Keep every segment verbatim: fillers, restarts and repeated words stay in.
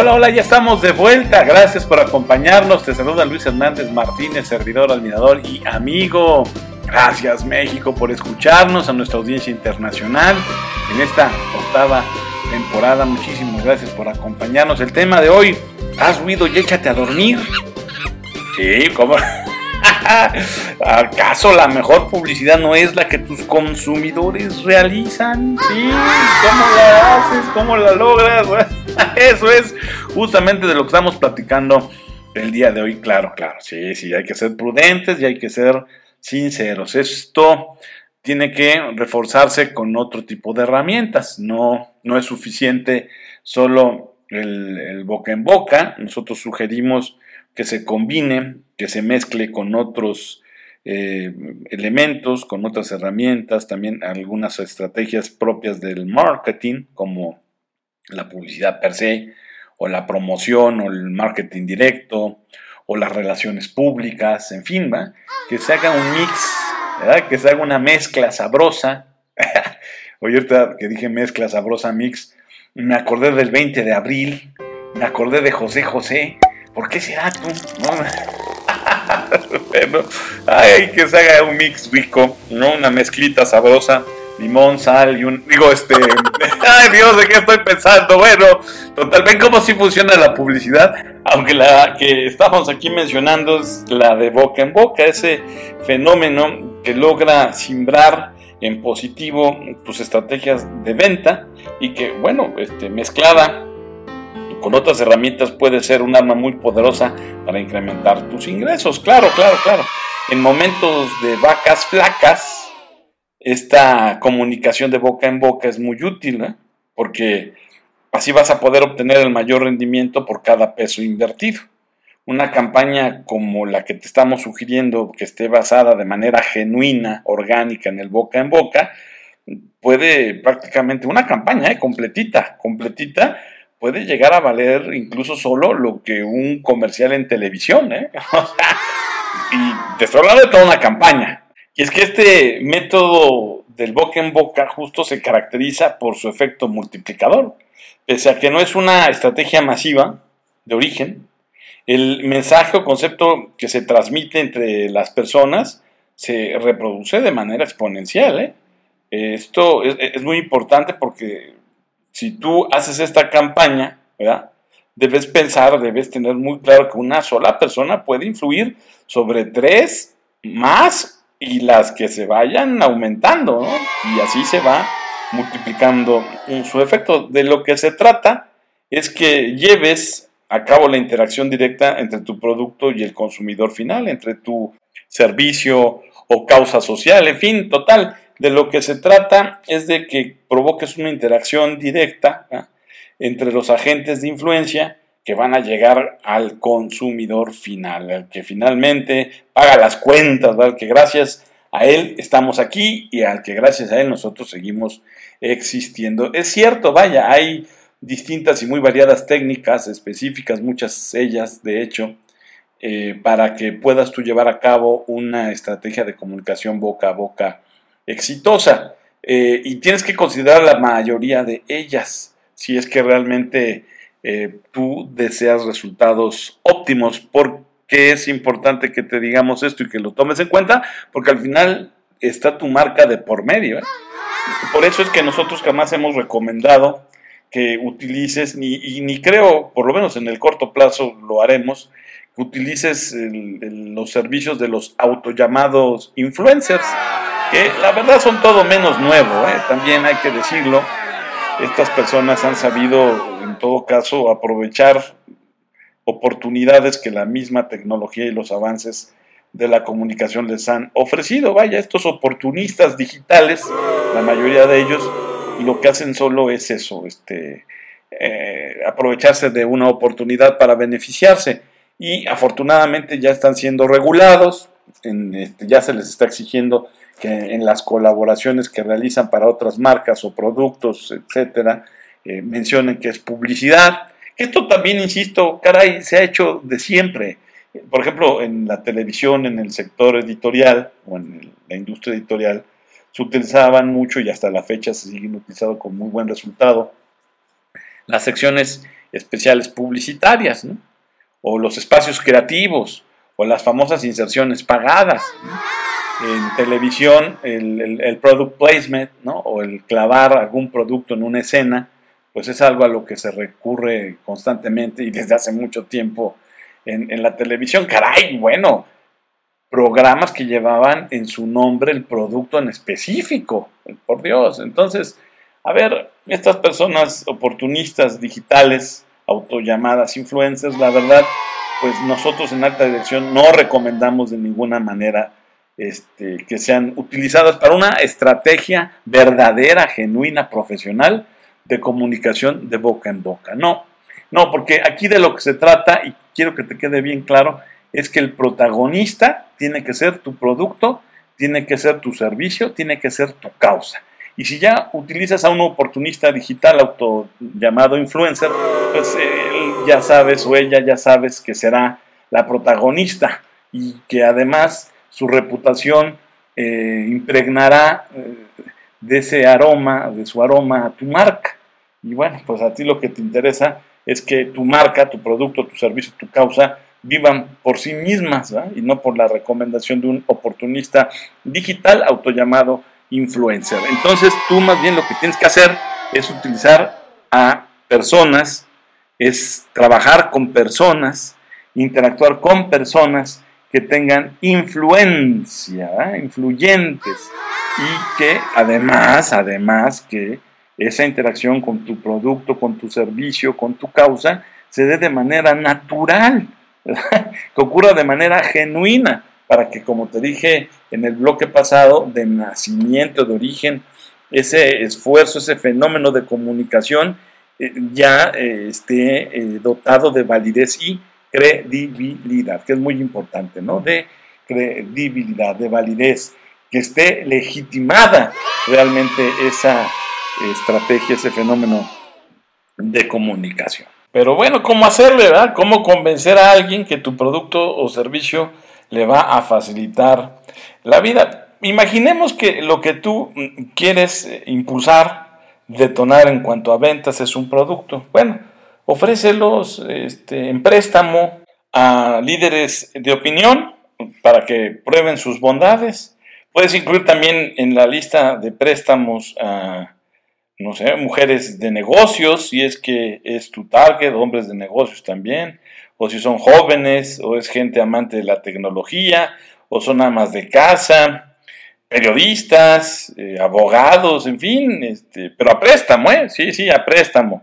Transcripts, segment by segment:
Hola, hola, ya estamos de vuelta. Gracias por acompañarnos. Te saluda Luis Hernández Martínez, servidor, admirador y amigo. Gracias, México, por escucharnos, a nuestra audiencia internacional en esta octava temporada. Muchísimas gracias por acompañarnos. El tema de hoy: ¿has ruido y échate a dormir? Sí, ¿cómo? ¿Acaso la mejor publicidad no es la que tus consumidores realizan? Sí, ¿cómo la haces? ¿Cómo la logras? Eso es justamente de lo que estamos platicando el día de hoy. Claro, claro, sí, sí, hay que ser prudentes y hay que ser sinceros. Esto tiene que reforzarse con otro tipo de herramientas. No, no es suficiente solo el, el boca en boca. Nosotros sugerimos que se combine, que se mezcle con otros eh, elementos, con otras herramientas, también algunas estrategias propias del marketing, como la publicidad per se, o la promoción, o el marketing directo, o las relaciones públicas, en fin, ¿va? Que se haga un mix, ¿verdad? Que se haga una mezcla sabrosa. Oye, ahorita que dije mezcla sabrosa, mix, me acordé del veinte de abril, me acordé de José José. ¿Por qué será tú? ¿No? Bueno, ay, que se haga un mix rico, ¿no? Una mezclita sabrosa, limón, sal y un... Digo, este... Ay, Dios, ¿de qué estoy pensando? Bueno, total, ven cómo sí funciona la publicidad, aunque la que estamos aquí mencionando es la de boca en boca, ese fenómeno que logra simbrar en positivo tus estrategias de venta y que, bueno, este, mezclada con otras herramientas puede ser un arma muy poderosa para incrementar tus ingresos. Claro, claro, claro. En momentos de vacas flacas, esta comunicación de boca en boca es muy útil, ¿eh? Porque así vas a poder obtener el mayor rendimiento por cada peso invertido. Una campaña como la que te estamos sugiriendo, que esté basada de manera genuina, orgánica en el boca en boca, puede prácticamente, una campaña ¿eh? completita, completita, puede llegar a valer incluso solo lo que un comercial en televisión, ¿eh? Y te estoy hablando de toda una campaña. Y es que este método del boca en boca justo se caracteriza por su efecto multiplicador. Pese a que no es una estrategia masiva de origen, el mensaje o concepto que se transmite entre las personas se reproduce de manera exponencial, ¿eh? Esto es, es muy importante porque si tú haces esta campaña, ¿verdad? Debes pensar, debes tener muy claro que una sola persona puede influir sobre tres más y las que se vayan aumentando, ¿no? Y así se va multiplicando su efecto. De lo que se trata es que lleves a cabo la interacción directa entre tu producto y el consumidor final, entre tu servicio o causa social, en fin, total. De lo que se trata es de que provoques una interacción directa ¿eh? entre los agentes de influencia que van a llegar al consumidor final, al que finalmente paga las cuentas, ¿verdad? Al que gracias a él estamos aquí y al que gracias a él nosotros seguimos existiendo. Es cierto, vaya, hay distintas y muy variadas técnicas específicas, muchas ellas de hecho, eh, para que puedas tú llevar a cabo una estrategia de comunicación boca a boca exitosa, eh, y tienes que considerar la mayoría de ellas si es que realmente eh, tú deseas resultados óptimos. Porque es importante que te digamos esto y que lo tomes en cuenta, porque al final está tu marca de por medio, ¿eh? Por eso es que nosotros jamás hemos recomendado que utilices, ni, y ni creo, por lo menos en el corto plazo lo haremos, que utilices el, el, los servicios de los autollamados influencers, que la verdad son todo menos nuevo, ¿eh? También hay que decirlo. Estas personas han sabido, en todo caso, aprovechar oportunidades que la misma tecnología y los avances de la comunicación les han ofrecido. Vaya, estos oportunistas digitales, la mayoría de ellos, lo que hacen solo es eso, este, eh, aprovecharse de una oportunidad para beneficiarse. Y afortunadamente ya están siendo regulados, en, este, ya se les está exigiendo que en las colaboraciones que realizan para otras marcas o productos, etcétera, eh, mencionen que es publicidad. Esto también, insisto, caray, se ha hecho de siempre. Por ejemplo, en la televisión, en el sector editorial o en el, la industria editorial, se utilizaban mucho y hasta la fecha se siguen utilizando con muy buen resultado las secciones especiales publicitarias, ¿no? O los espacios creativos, o las famosas inserciones pagadas, ¿no? En televisión, el, el, el product placement, ¿no? O el clavar algún producto en una escena, pues es algo a lo que se recurre constantemente y desde hace mucho tiempo en, en la televisión. Caray, bueno, programas que llevaban en su nombre el producto en específico, por Dios. Entonces, a ver, estas personas oportunistas digitales, autollamadas influencers, la verdad, pues nosotros en Alta Dirección no recomendamos de ninguna manera este, que sean utilizadas para una estrategia verdadera, genuina, profesional de comunicación de boca en boca. No, no, porque aquí de lo que se trata, y quiero que te quede bien claro, es que el protagonista tiene que ser tu producto, tiene que ser tu servicio, tiene que ser tu causa. Y si ya utilizas a un oportunista digital auto llamado influencer, pues él ya sabes o ella ya sabes que será la protagonista y que además su reputación eh, impregnará eh, de ese aroma, de su aroma a tu marca. Y bueno, pues a ti lo que te interesa es que tu marca, tu producto, tu servicio, tu causa vivan por sí mismas, ¿verdad? Y no por la recomendación de un oportunista digital autollamado influencer. Entonces tú más bien lo que tienes que hacer es utilizar a personas, es trabajar con personas, interactuar con personas que tengan influencia, ¿verdad? Influyentes, y que además, además que esa interacción con tu producto, con tu servicio, con tu causa, se dé de manera natural, ¿verdad? Que ocurra de manera genuina, para que, como te dije en el bloque pasado, de nacimiento, de origen, ese esfuerzo, ese fenómeno de comunicación eh, ya eh, esté eh, dotado de validez y credibilidad, que es muy importante, ¿no? De credibilidad, de validez, que esté legitimada realmente esa estrategia, ese fenómeno de comunicación. Pero bueno, ¿cómo hacerle, verdad? ¿Cómo convencer a alguien que tu producto o servicio le va a facilitar la vida? Imaginemos que lo que tú quieres impulsar, detonar en cuanto a ventas es un producto. Bueno, ofrécelos este, en préstamo a líderes de opinión para que prueben sus bondades. Puedes incluir también en la lista de préstamos a, no sé, mujeres de negocios, si es que es tu target, hombres de negocios también, o si son jóvenes, o es gente amante de la tecnología, o son amas de casa, periodistas, eh, abogados, en fin, este, pero a préstamo, ¿eh? Sí, sí, a préstamo.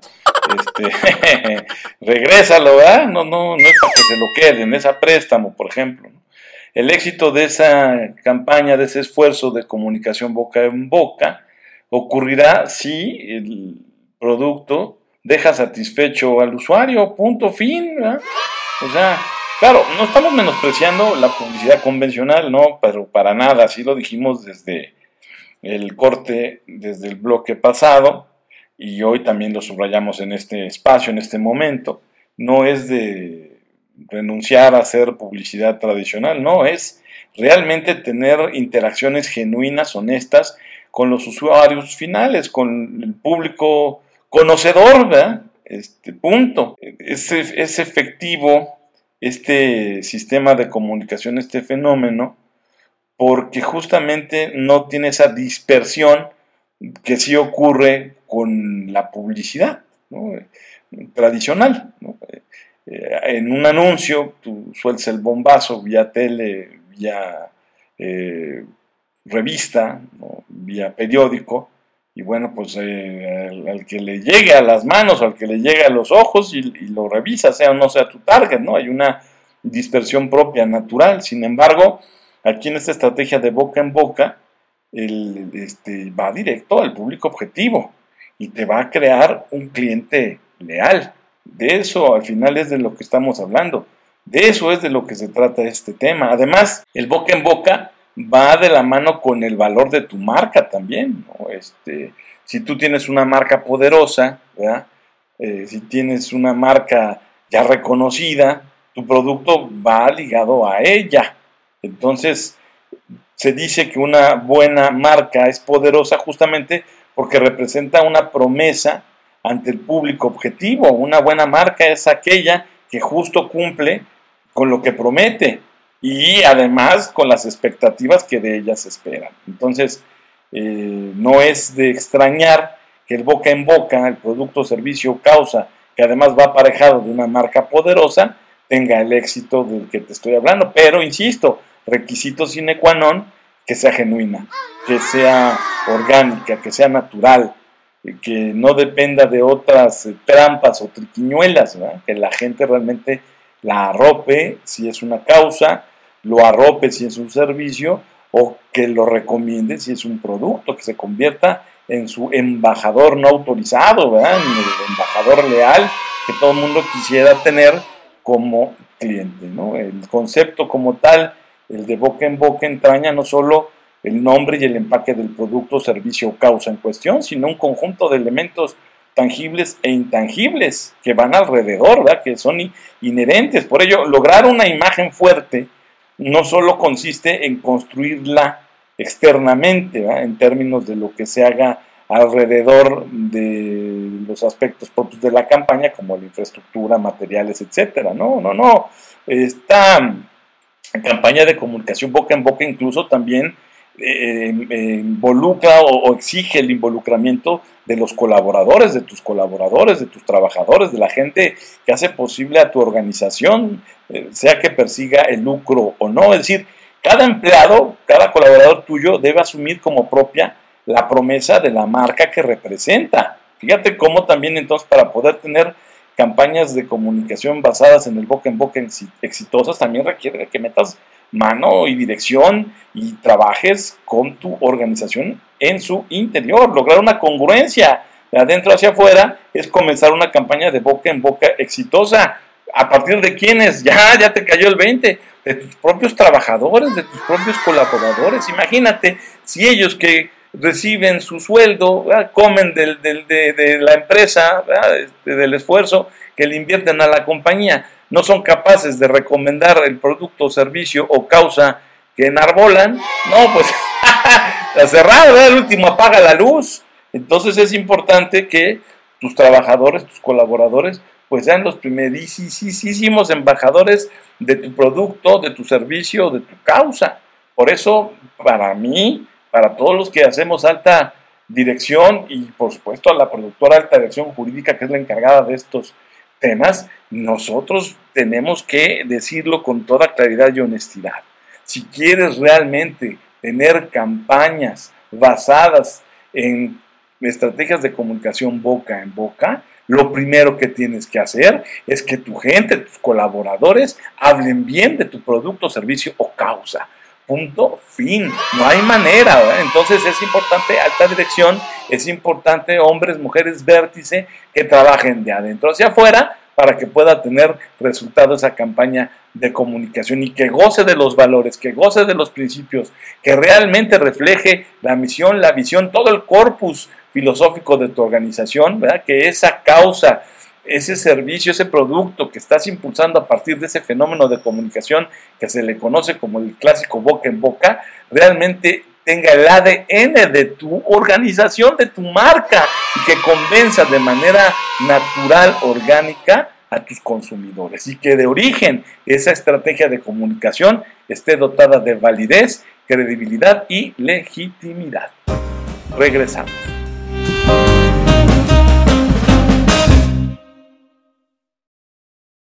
Este, regrésalo, ¿verdad? No, no, no es para que se lo queden, es a préstamo, por ejemplo. El éxito de esa campaña, de ese esfuerzo de comunicación boca en boca, ocurrirá si el producto deja satisfecho al usuario, punto, fin, ¿verdad? O sea, claro, no estamos menospreciando la publicidad convencional, no, pero para nada, así lo dijimos desde el corte, desde el bloque pasado, y hoy también lo subrayamos en este espacio, en este momento. No es de renunciar a hacer publicidad tradicional, no, es realmente tener interacciones genuinas, honestas, con los usuarios finales, con el público conocedor, ¿verdad? Este punto. Es, es efectivo este sistema de comunicación, este fenómeno, porque justamente no tiene esa dispersión que sí ocurre con la publicidad, ¿no? Tradicional, ¿no? En un anuncio tú sueltas el bombazo vía tele, vía eh, revista, ¿no? Vía periódico, y bueno, pues eh, al, al que le llegue a las manos o al que le llegue a los ojos y, y lo revisa, sea o no sea tu target, ¿no? Hay una dispersión propia, natural. Sin embargo, aquí en esta estrategia de boca en boca, el, este, va directo al público objetivo y te va a crear un cliente leal. De eso al final es de lo que estamos hablando. De eso es de lo que se trata este tema. Además, el boca en boca va de la mano con el valor de tu marca también, ¿no? Este, si tú tienes una marca poderosa, ¿verdad? Eh, si tienes una marca ya reconocida, tu producto va ligado a ella. Entonces, se dice que una buena marca es poderosa justamente porque representa una promesa ante el público objetivo. Una buena marca es aquella que justo cumple con lo que promete y además con las expectativas que de ellas se esperan. Entonces, eh, no es de extrañar que el boca en boca, el producto, servicio o causa, que además va aparejado de una marca poderosa, tenga el éxito del que te estoy hablando. Pero, insisto, requisito sine qua non, que sea genuina, que sea orgánica, que sea natural, que no dependa de otras trampas o triquiñuelas, ¿verdad? Que la gente realmente la arrope si es una causa, lo arrope si es un servicio, o que lo recomiende si es un producto, que se convierta en su embajador no autorizado, ¿verdad? En el embajador leal que todo el mundo quisiera tener como cliente, ¿no? El concepto como tal, el de boca en boca, entraña no solo el nombre y el empaque del producto, servicio o causa en cuestión, sino un conjunto de elementos tangibles e intangibles que van alrededor, ¿verdad? Que son inherentes. Por ello, lograr una imagen fuerte no solo consiste en construirla externamente, ¿verdad? En términos de lo que se haga alrededor de los aspectos propios de la campaña, como la infraestructura, materiales, etcétera. No, no, no. Esta campaña de comunicación boca en boca incluso también eh, eh, involucra o, o exige el involucramiento de los colaboradores, de tus colaboradores, de tus trabajadores, de la gente que hace posible a tu organización, eh, sea que persiga el lucro o no. Es decir, cada empleado, cada colaborador tuyo debe asumir como propia la promesa de la marca que representa. Fíjate cómo también entonces para poder tener campañas de comunicación basadas en el boca en boca exitosas también requiere que metas mano y dirección y trabajes con tu organización en su interior. Lograr una congruencia de adentro hacia afuera es comenzar una campaña de boca en boca exitosa. ¿A partir de quiénes? Ya, ya te cayó el veinte. De tus propios trabajadores, de tus propios colaboradores. Imagínate si ellos que reciben su sueldo, ¿verdad? Comen del, del, de, de la empresa, este, del esfuerzo que le invierten a la compañía, no son capaces de recomendar el producto, servicio o causa que enarbolan, no, pues la cerrada, ¿verdad? El último apaga la luz. Entonces es importante que tus trabajadores, tus colaboradores, pues sean los primerísimos embajadores de tu producto, de tu servicio, de tu causa. Por eso, para mí, para todos los que hacemos alta dirección y por supuesto a la productora alta dirección jurídica, que es la encargada de estos temas, nosotros tenemos que decirlo con toda claridad y honestidad. Si quieres realmente tener campañas basadas en estrategias de comunicación boca en boca, lo primero que tienes que hacer es que tu gente, tus colaboradores, hablen bien de tu producto, servicio o causa. Punto, fin. No hay manera, ¿verdad? Entonces es importante alta dirección, es importante hombres, mujeres, vértice, que trabajen de adentro hacia afuera para que pueda tener resultado esa campaña de comunicación y que goce de los valores, que goce de los principios, que realmente refleje la misión, la visión, todo el corpus filosófico de tu organización, ¿verdad? Que esa causa, ese servicio, ese producto que estás impulsando a partir de ese fenómeno de comunicación que se le conoce como el clásico boca en boca, realmente tenga el A D N de tu organización, de tu marca, y que convenza de manera natural, orgánica, a tus consumidores, y que de origen esa estrategia de comunicación esté dotada de validez, credibilidad y legitimidad. Regresamos.